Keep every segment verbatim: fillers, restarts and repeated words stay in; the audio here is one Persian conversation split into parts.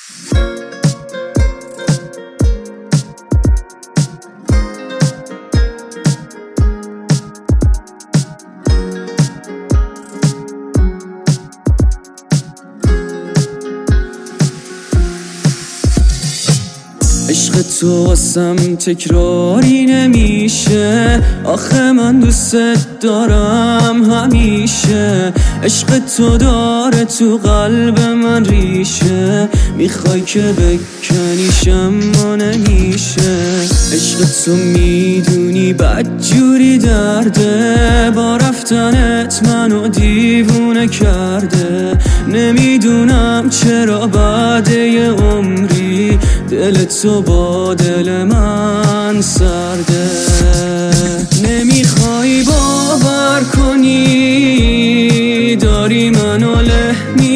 عشق تو واسم تکراری نمیشه، آخه من دوست دارم همیشه. عشق تو داره تو قلب من ریشه، میخوای که بکنیشم ما نمیشه. عشق تو میدونی بدجوری درده، با رفتنت منو دیوونه کرده. نمیدونم چرا بعد یه عمری دل تو با دل من سرده. نمیخوای باور کنی داری منو له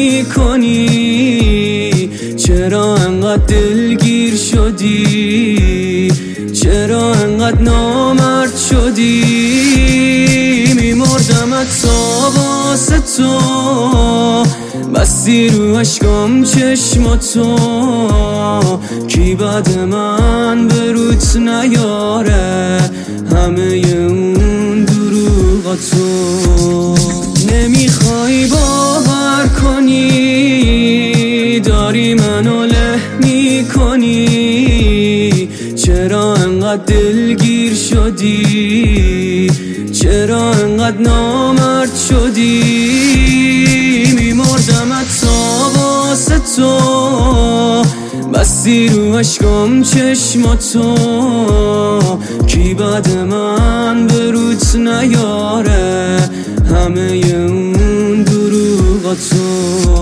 میکنی، چرا انقدر دلگیر شدی، چرا انقدر نامرد شدی. میمردم تا واسه تو، بستی رو عشقام چشماتو. کی بعد من به روت نیاره همه اون دروغاتو. نمیخوای باور کنی داری منو له میکنی، چرا انقدر دلگیر شدی، چرا انقدر نامرد شدی. میمردم تا واسه تو، بستی رو عشقام چشماتو. کی بعد من به روت نیاره همه اون دروغاتو.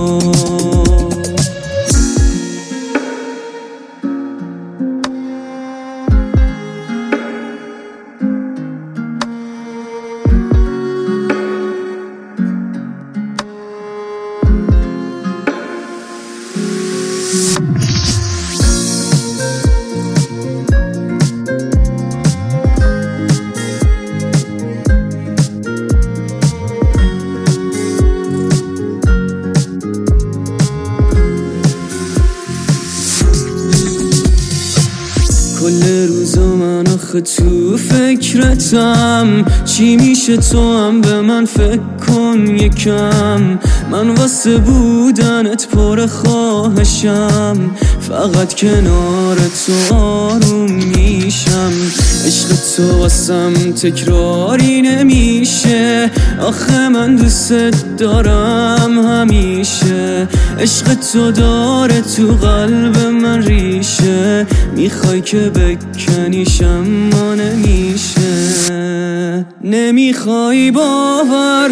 کل روزا من آخه تو فکرتم، چی میشه تو هم به من فکر کن یکم. من واسه بودنت پر خواهشم، فقط کنار تو آروم میشم. عشق تو واسم تکراری نمیشه، آخه من دوست دارم همیشه. عشق تو داره تو قلب من ریشه، میخوای که بکنیشم ما نمیشه. نمیخوای باور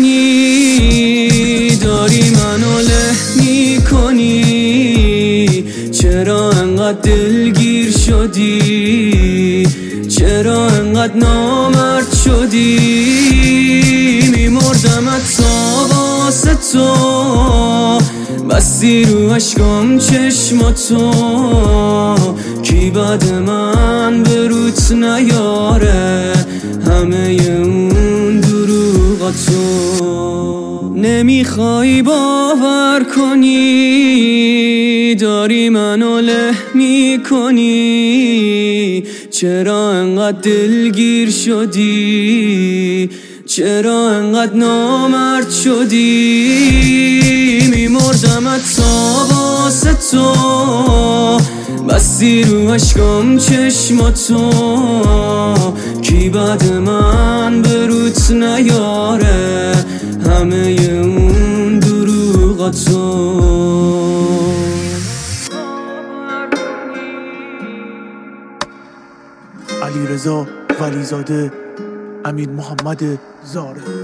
کنی داری منو له میکنی، چرا انقدر دلگیر شدی، چرا انقدر نامرد شدی. میمردم تا واسه تو، بستی رو عشقام چشماتو. کی بعد من به روت نیاره همه اون دروغاتو. نمیخوای باور کنی داری منو له میکنی، چرا انقدر دلگیر شدی، چرا انقدر نامرد شدی. میمردم تا واسه تو، بستی رو عشقام چشماتو. کی بعد من به روت نیاره همه اون دروغاتو. علیرضا ولیزاده، امیر محمد زاره.